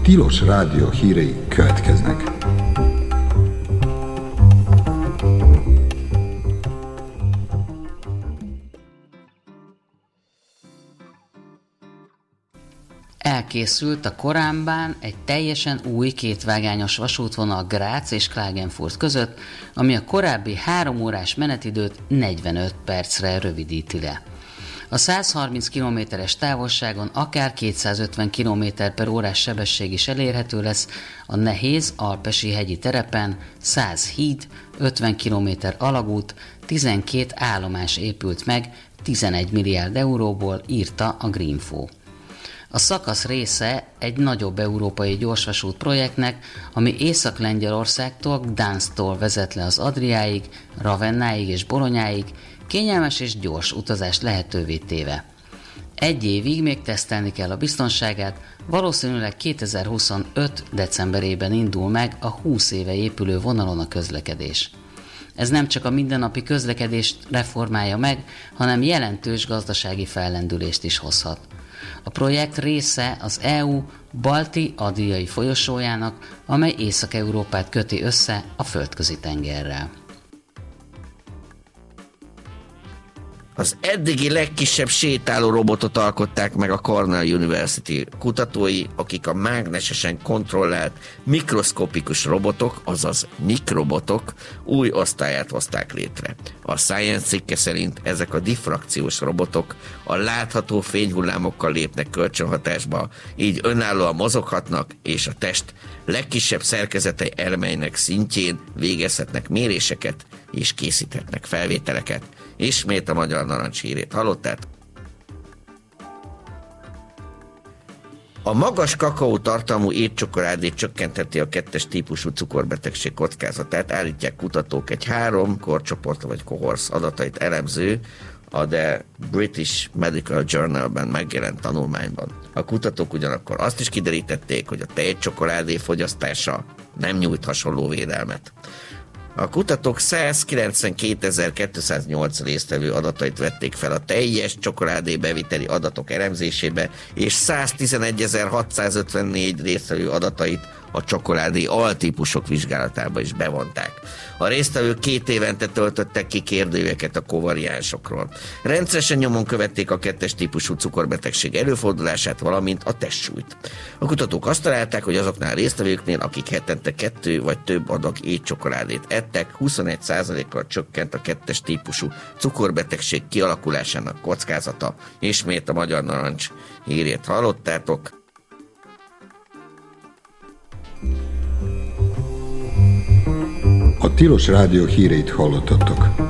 Tilos Rádió hírei következnek. Elkészült a Koránban egy teljesen új kétvágányos vasútvonal Grác és Klagenfurt között, ami a korábbi 3 órás menetidőt 45 percre rövidíti le. A 130 km-es távolságon akár 250 km/h sebesség is elérhető lesz a nehéz alpesi hegyi terepen, 100 híd, 50 km alagút, 12 állomás épült meg 11 milliárd euróból, írta a Greenfo. A szakasz része egy nagyobb európai gyorsvasút projektnek, ami Észak-Lengyelországtól Gdanszktól vezet le az Adriáig, Ravennáig és Bolonyáig, kényelmes és gyors utazást lehetővé téve. 1 évig még tesztelni kell a biztonságát, valószínűleg 2025. decemberében indul meg a 20 éve épülő vonalon a közlekedés. Ez nem csak a mindennapi közlekedést reformálja meg, hanem jelentős gazdasági fellendülést is hozhat. A projekt része az EU balti-adriai folyosójának, amely Észak-Európát köti össze a Földközi-tengerrel. Az eddigi legkisebb sétáló robotot alkották meg a Cornell University kutatói, akik a mágnesesen kontrollált mikroszkopikus robotok, azaz mikrobotok új osztályát hozták létre. A Science cikke szerint ezek a diffrakciós robotok a látható fényhullámokkal lépnek kölcsönhatásba, így önállóan mozoghatnak, és a test legkisebb szerkezete elemeinek szintjén végezhetnek méréseket és készíthetnek felvételeket. Ismét a Magyar Narancs hírét hallották. A magas kakaótartalmú étcsokoládé csökkentheti a 2-es típusú cukorbetegség kockázatát, állítják kutatók egy 3 korcsoport vagy kohorsz adatait elemző, a The British Medical Journal-ben megjelent tanulmányban. A kutatók ugyanakkor azt is kiderítették, hogy a tejcsokoládé fogyasztása nem nyújt hasonló védelmet. A kutatók 192.208 résztvevő adatait vették fel a teljes csokoládé beviteli adatok elemzésébe, és 111.654 résztvevő adatait a csokoládé altípusok vizsgálatába is bevonták. A résztvevők 2 évente töltöttek ki kérdőíveket a kovariánsokról. Rendszeresen nyomon követték a 2-es típusú cukorbetegség előfordulását, valamint a testsúlyt. A kutatók azt találták, hogy azoknál a résztvevőknél, akik hetente 2 vagy több adag étcsokoládét ettek, 21%-kal csökkent a 2-es típusú cukorbetegség kialakulásának kockázata. Ismét a Magyar Narancs hírét hallottátok. A Tilos Rádió híreit hallottatok.